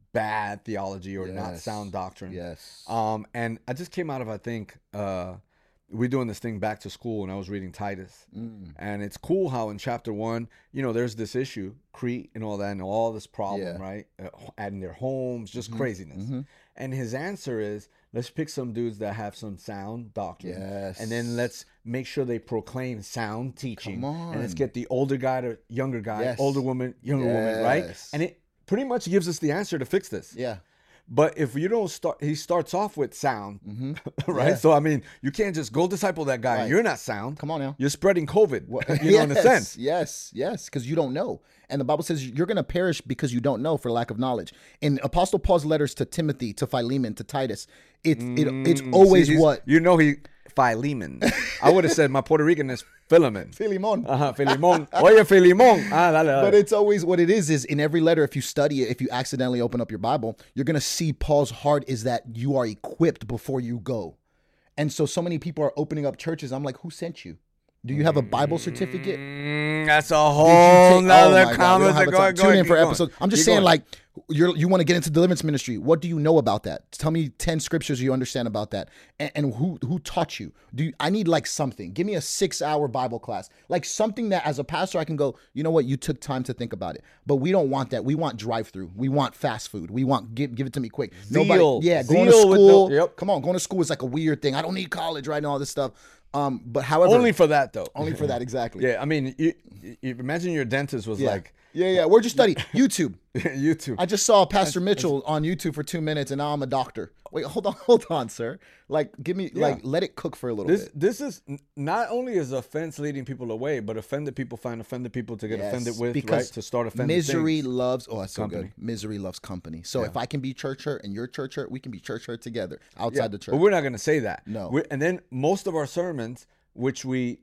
bad theology or yes. not sound doctrine. Yes. Um, and I just came out of, I think, uh, we're doing this thing back to school, and I was reading Titus. Mm. And it's cool how in chapter one, you know, there's this issue, Crete and all that, and all this problem, yeah. right? Uh, adding their homes, just mm-hmm. craziness. Mm-hmm. And his answer is, let's pick some dudes that have some sound doctrine. Yes. And then let's make sure they proclaim sound teaching. Come on. And let's get the older guy to younger guy, yes. older woman, younger yes. woman, right? And it pretty much gives us the answer to fix this. Yeah. But if you don't start, he starts off with sound, mm-hmm. right? Yeah. So, I mean, you can't just go disciple that guy. Right. You're not sound. Come on now. You're spreading COVID, well, you yes, know, in a sense. Yes, yes, because you don't know. And the Bible says you're going to perish because you don't know for lack of knowledge. In Apostle Paul's letters to Timothy, to Philemon, to Titus, it, mm, it it's always see, what? You know he, Philemon. I would have said my Puerto Rican is Philemon. Philemon. Uh-huh, Philemon. Oye, Philemon. Ah, dale, dale. But it's always what it is, is in every letter, if you study it, if you accidentally open up your Bible, you're going to see Paul's heart is that you are equipped before you go. And so, so many people are opening up churches. I'm like, who sent you? Do you have a Bible certificate? Mm, that's a whole nother oh comment. Go, Tune in for episode. I'm just keep saying, going. like, you're, you want to get into deliverance ministry. What do you know about that? Tell me ten scriptures you understand about that. And, and who who taught you? Do you, I need like something. Give me a six-hour Bible class. Like something that as a pastor I can go, you know what? You took time to think about it. But we don't want that. We want drive-through. We want fast food. We want, give, give it to me quick. Zeal. Nobody, yeah, Zeal going to school. No, yep. Come on, going to school is like a weird thing. I don't need college, right? And all this stuff. Um, but however, only for that though. Only for that, exactly. Yeah, I mean, you, you imagine your dentist was yeah. like, yeah, yeah. Where'd you study? YouTube. YouTube. I just saw Pastor Mitchell on YouTube for two minutes, and now I'm a doctor. Wait, hold on, hold on, sir. Like, give me, yeah. like, let it cook for a little this, bit. This is not only is offense leading people away, but offended people find offended people to get yes, offended with, right? To start offending. Misery things. loves. Oh, that's so company. good. Misery loves company. So yeah. if I can be church hurt and you're church hurt, we can be church hurt together outside yeah, the church. But we're not going to say that. No. We're, and then most of our sermons, which we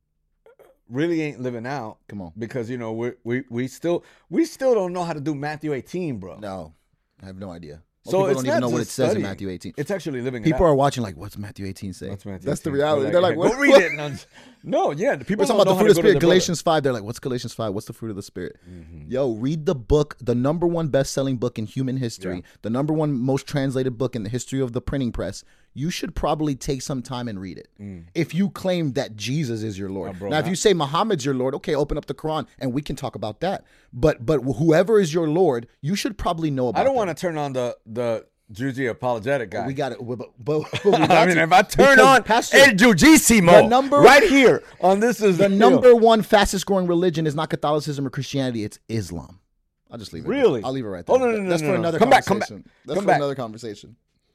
really ain't living out. Come on, because you know we we we still we still don't know how to do Matthew eighteen, bro. No, I have no idea. Most so people it's don't even know what it studying. says in Matthew eighteen. It's actually living. People it are watching like, what's Matthew eighteen say? What's Matthew That's eighteen? the reality. They're like, They're like, go read it. No, yeah, the people We're talking about the fruit of the spirit. Galatians five. They're like, what's Galatians five? What's the fruit of the spirit? Mm-hmm. Yo, read the book, the number one best-selling book in human history, yeah. the number one most translated book in the history of the printing press. You should probably take some time and read it. Mm. If you claim that Jesus is your Lord. Oh, bro, now, if you say Muhammad's your Lord, okay, open up the Quran and we can talk about that. But but whoever is your Lord, you should probably know about. I don't want to turn on the the Juji apologetic guy. We got it. But, but, but we got I mean, to. if I turn on Pastor, El Jujisimo number, right here on this is the number one fastest growing religion is not Catholicism or Christianity. It's Islam. I'll just leave it. Really? There. I'll leave it right there. Oh no no no That's no, for no. another come conversation. Back, come back. That's come for back. another conversation.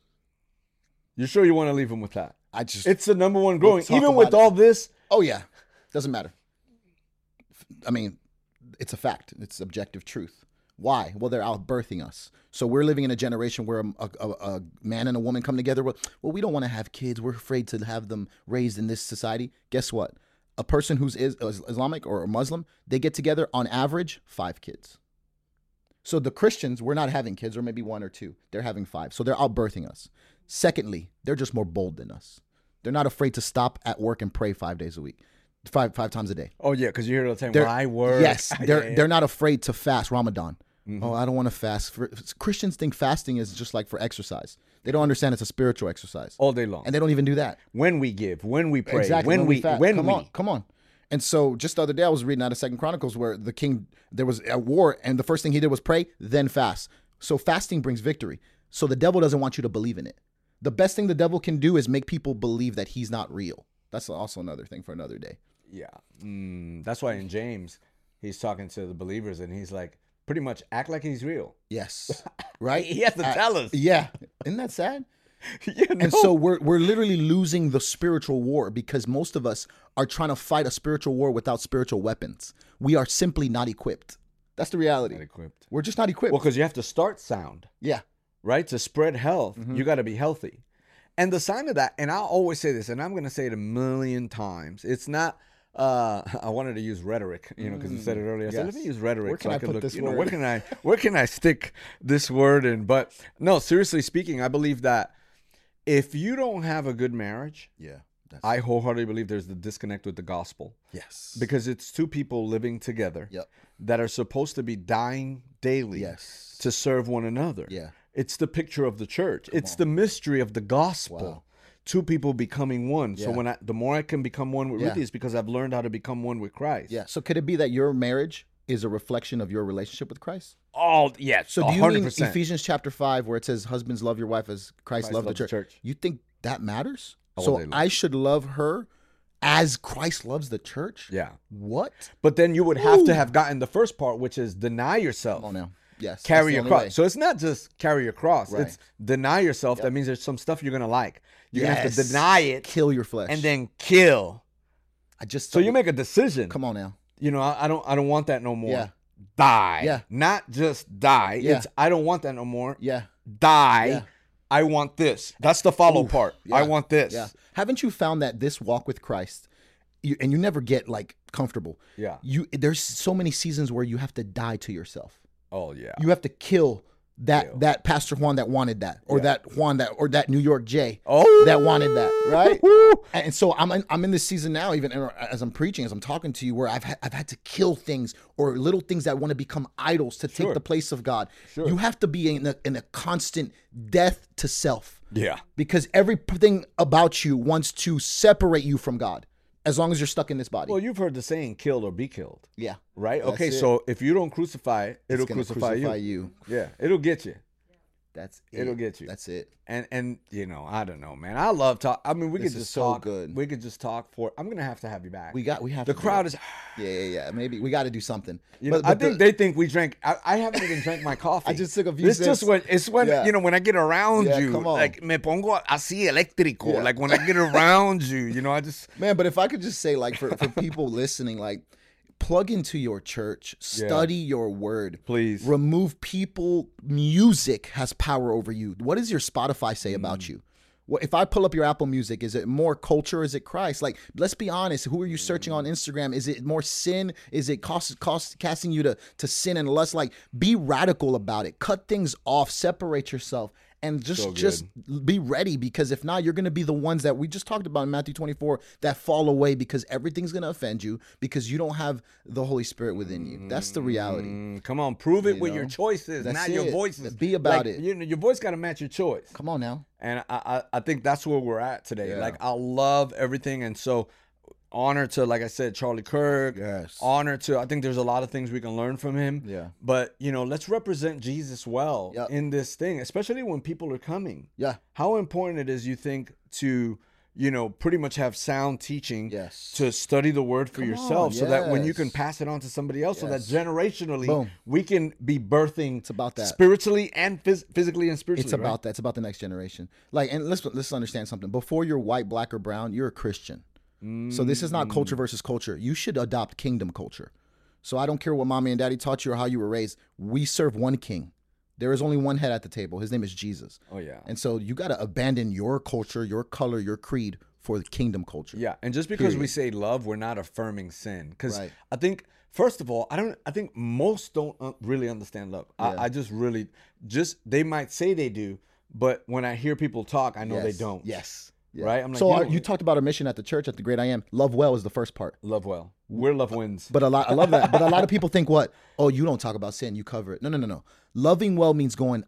You sure you want to leave him with that? I just. It's the number one growing. We'll even with it. all this. Oh yeah, doesn't matter. I mean, it's a fact. It's objective truth. Why? Well, they're out birthing us. So we're living in a generation where a, a, a man and a woman come together. Well, we don't want to have kids. We're afraid to have them raised in this society. Guess what? A person who's is, Islamic or a Muslim, they get together on average five kids. So the Christians, we're not having kids, or maybe one or two. They're having five. So they're out birthing us. Secondly, they're just more bold than us. They're not afraid to stop at work and pray five days a week. Five five times a day. Oh, yeah, because you hear it all the time. Well, I work. Yes, they're, yeah, yeah. they're not afraid to fast Ramadan. Mm-hmm. Oh, I don't want to fast. For, Christians think fasting is just like for exercise. They don't understand it's a spiritual exercise. All day long. And they don't even do that. When we give, when we pray, exactly, when, when we, we fast. when come we. on, come on. And so just the other day I was reading out of Second Chronicles where the king, there was a war and the first thing he did was pray, then fast. So fasting brings victory. So the devil doesn't want you to believe in it. The best thing the devil can do is make people believe that he's not real. That's also another thing for another day. Yeah. Mm, that's why in James, he's talking to the believers, and he's like, pretty much act like he's real. Yes. Right? He has to uh, tell us. Yeah. Isn't that sad? Yeah, no. And so we're we're literally losing the spiritual war because most of us are trying to fight a spiritual war without spiritual weapons. We are simply not equipped. That's the reality. Not equipped. We're just not equipped. Well, because you have to start sound. Yeah. Right? To spread health, mm-hmm. you got to be healthy. And the sign of that, and I'll always say this, and I'm going to say it a million times. It's not, uh, I wanted to use rhetoric, you know, because mm, you said it earlier. I yes. said, let me use rhetoric. Where can so I, I could put look, this you word? know, where can I, where can I stick this word in? But no, seriously speaking, I believe that if you don't have a good marriage, yeah, that's I wholeheartedly believe there's the disconnect with the gospel. Yes. Because it's two people living together yep. that are supposed to be dying daily yes. to serve one another. Yeah. It's the picture of the church. Come it's on. the mystery of the gospel. Wow. Two people becoming one. Yeah. So when I, the more I can become one with yeah. Ruthie, it's because I've learned how to become one with Christ. Yeah. So could it be that your marriage is a reflection of your relationship with Christ? Oh, yes. So do you one hundred percent. mean Ephesians chapter five, where it says, husbands, love your wife as Christ, Christ loved the loved church. the church. You think that matters? All so day long. I should love her as Christ loves the church? Yeah. What? But then you would have Ooh. to have gotten the first part, which is deny yourself. Come on now. Yes. Carry your cross. Way. So it's not just carry your cross. Right. It's deny yourself. Yep. That means there's some stuff you're going to like. You're yes. going to have to deny it. Kill your flesh. And then kill. I just So you make a decision. Come on now. You know, I, I don't I don't want that no more. Yeah. Die. Yeah. Not just die. Yeah. It's I don't want that no more. Yeah. Die. Yeah. I want this. That's the follow Oof. part. Yeah. I want this. Yeah. Haven't you found that this walk with Christ, you, and you never get like comfortable. Yeah. You there's so many seasons where you have to die to yourself. Oh yeah. You have to kill that Kill. that Pastor Juan that wanted that, or Yeah. that Juan that, or that New York Jay Oh. that wanted that, right? And so I'm in, I'm in this season now, even as I'm preaching, as I'm talking to you, where I've ha- I've had to kill things or little things that want to become idols to Sure. take the place of God. Sure. You have to be in a, in a constant death to self. Yeah. Because everything about you wants to separate you from God, as long as you're stuck in this body. Well, you've heard the saying "kill or be killed," yeah. right? That's okay, it. so if you don't crucify it, it'll It's gonna crucify, crucify you. you. Yeah, it'll get you. That's it. It'll get you. That's it. And and you know, I don't know, man. I love talk. I mean, we This could is just so talk. good. We could just talk for. I'm gonna have to have you back. We got. We have the to do crowd it. is. Yeah, yeah, yeah. Maybe we got to do something. You know, But- I but think the- they think we drank. I, I haven't even drank my coffee. I just took a few It's just sips. when it's when Yeah. you know when I get around Yeah, you, come on. like me pongo así eléctrico. Yeah. Like when I get around you, you know, I just Man, but if I could just say, like, for, for people listening, like, plug into your church, study your word. Please. Remove people. Music has power over you. What does your Spotify say about Mm. you? Well, if I pull up your Apple Music, is it more culture? Is it Christ? Like, let's be honest. Who are you searching on Instagram? Is it more sin? Is it cost, cost casting you to, to sin and lust? Like, be radical about it. Cut things off. Separate yourself. And just So good. just be ready, because if not, you're going to be the ones that we just talked about in Matthew twenty-four that fall away, because everything's going to offend you because you don't have the Holy Spirit within you. That's the reality. Mm, come on, prove it You with know? your choices, That's not your it. voices. Be about Like, it. You know, your voice got to match your choice. Come on now. And I, I, I think that's where we're at today. Yeah. Like, I love everything. And so, honor to, like I said, Charlie Kirk. Yes. Honor to, I think there's a lot of things we can learn from him. Yeah. But, you know, let's represent Jesus well Yep. in this thing, especially when people are coming. Yeah. How important it is, you think, to, you know, pretty much have sound teaching Yes. to study the word for Come yourself on, so that when you yes. can pass it on to somebody else, Yes. so that generationally Boom. we can be birthing It's about that. spiritually and phys- physically and spiritually. It's about right? that. It's about the next generation. Like, and let's let's understand something. Before you're white, black, or brown, you're a Christian. So this is not Mm. culture versus culture. You should adopt kingdom culture. So I don't care what mommy and daddy taught you or how you were raised. We serve one king. There is only one head at the table. His name is Jesus. Oh, yeah. And so you got to abandon your culture, your color, your creed for the kingdom culture. Yeah, and just because we Period. say love, we're not affirming sin. Because Right. I think, first of all, I don't. I think most don't uh, really understand love. Yeah. I, I just really, just they might say they do, but when I hear people talk, I know Yes. they don't. Yes. Yeah. Right? I'm like, so you uh, don't- you talked about our mission at the church at the Great I Am. Love well is the first part. Love well. We're love wins. But a lot, I love that. But a lot of people think, what? Oh, you don't talk about sin. You cover it. No, no, no, no. Loving well means going,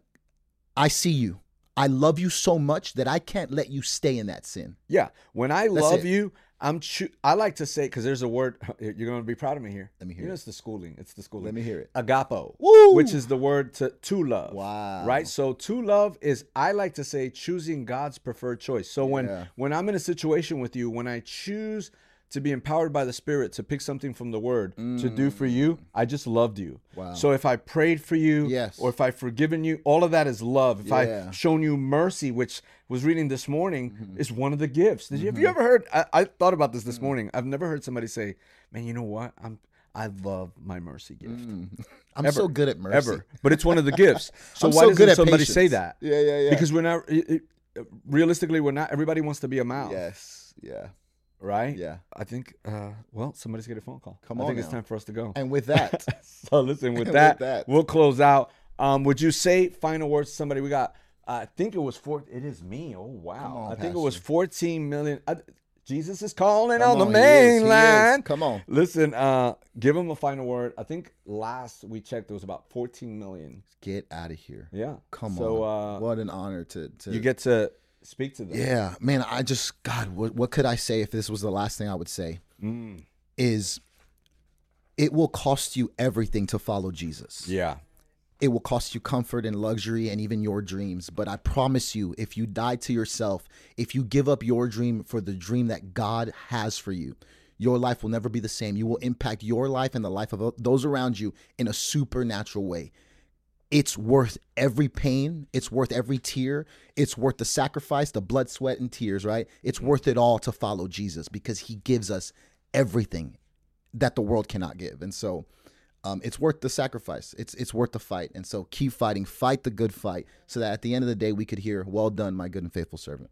I see you. I love you so much that I can't let you stay in that sin. Yeah, when I love it. you, I'm. Cho- I like to say, because there's a word. You're going to be proud of me here. Let me hear You know, it. it's the schooling. It's the schooling. Let me hear it. Agapo, Woo! which is the word to to love. Wow. Right. So to love is, I like to say, choosing God's preferred choice. So when Yeah. when I'm in a situation with you, when I choose to be empowered by the Spirit to pick something from the Word Mm. to do for you, I just loved you. Wow. So if I prayed for you, Yes. or if I've forgiven you, all of that is love. If Yeah. I've shown you mercy, which was reading this morning, Mm-hmm. is one of the gifts. Did you, have you ever heard? I, I thought about this this morning. I've never heard somebody say, "Man, you know what? I'm I love my mercy gift." I'm Ever. so good at mercy. Ever, but it's one of the gifts. So I'm why so doesn't good at somebody patience. say that? Yeah, yeah, yeah. Because we're not. It, it, realistically, we're not. Everybody wants to be a mouth. Yes. Yeah. Right? Yeah. I think, uh, well, somebody's getting a phone call. Come I on think it's now. time for us to go. And with that, So listen, with With that, that. we'll close out. Um, would you say final words to somebody? We got, uh, I think it was four. It is me. Oh, wow. Come on, I think it was Pastor. fourteen million. I, Jesus is calling Come on the on, he main is, he is. line. Come on. Listen, uh, give him a final word. I think last we checked, there was about fourteen million. Get out of here. Yeah. Come so, on. uh, What an honor to, to you get to speak to them. Yeah, man, I just God, what what could I say if this was the last thing I would say? Mm. Is it will cost you everything to follow Jesus. Yeah. It will cost you comfort and luxury and even your dreams. But I promise you, if you die to yourself, if you give up your dream for the dream that God has for you, your life will never be the same. You will impact your life and the life of those around you in a supernatural way. It's worth every pain. It's worth every tear. It's worth the sacrifice, the blood, sweat, and tears, right? It's worth it all to follow Jesus because he gives us everything that the world cannot give. And so um, it's worth the sacrifice. It's it's worth the fight. And so keep fighting. Fight the good fight so that at the end of the day, we could hear, well done, my good and faithful servant.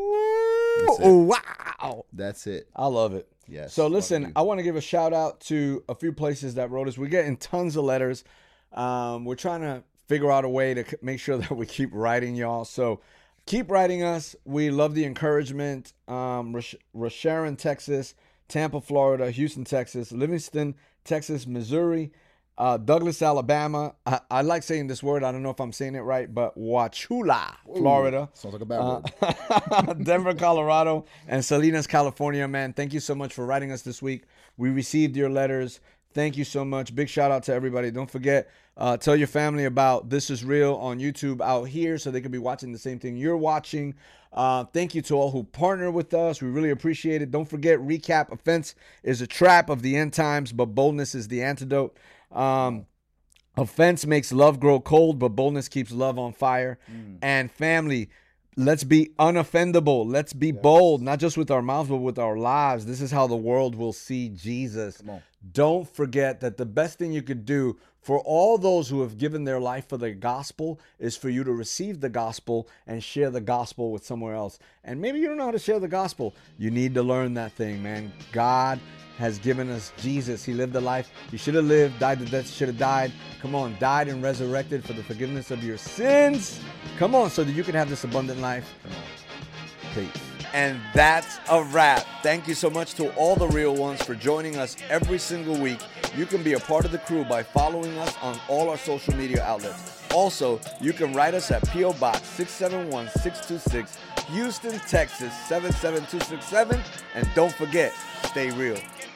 That's it. Ooh, wow. That's it. I love it. Yes. So love listen, you. I want to give a shout out to a few places that wrote us. We're getting tons of letters. Um, we're trying to figure out a way to c- make sure that we keep writing, y'all. So keep writing us. We love the encouragement. Um, Rosh- Rosharon, Texas, Tampa, Florida, Houston, Texas, Livingston, Texas, Missouri, uh, Douglas, Alabama. I-, I like saying this word. I don't know if I'm saying it right, but Wauchula, Florida. Sounds like a bad word. Uh, Denver, Colorado, and Salinas, California, man. Thank you so much for writing us this week. We received your letters. Thank you so much. Big shout out to everybody. Don't forget, uh, tell your family about This Is Real on YouTube out here so they can be watching the same thing you're watching. Uh, thank you to all who partner with us. We really appreciate it. Don't forget, recap: offense is a trap of the end times, but boldness is the antidote. Um, offense makes love grow cold, but boldness keeps love on fire. Mm. And family, let's be unoffendable. Let's be yes. bold, not just with our mouths, but with our lives. This is how the world will see Jesus. Don't forget that the best thing you could do for all those who have given their life for the gospel is for you to receive the gospel and share the gospel with somewhere else. And maybe you don't know how to share the gospel. You need to learn that thing, man. God has given us Jesus. He lived a life he should have lived, died the death he should have died. Come on, died and resurrected for the forgiveness of your sins. Come on, so that you can have this abundant life. Peace. And that's a wrap. Thank you so much to all the real ones for joining us every single week. You can be a part of the crew by following us on all our social media outlets. Also, you can write us at P O Box six seven one six two six, Houston, Texas seven seven two six seven. And don't forget, stay real.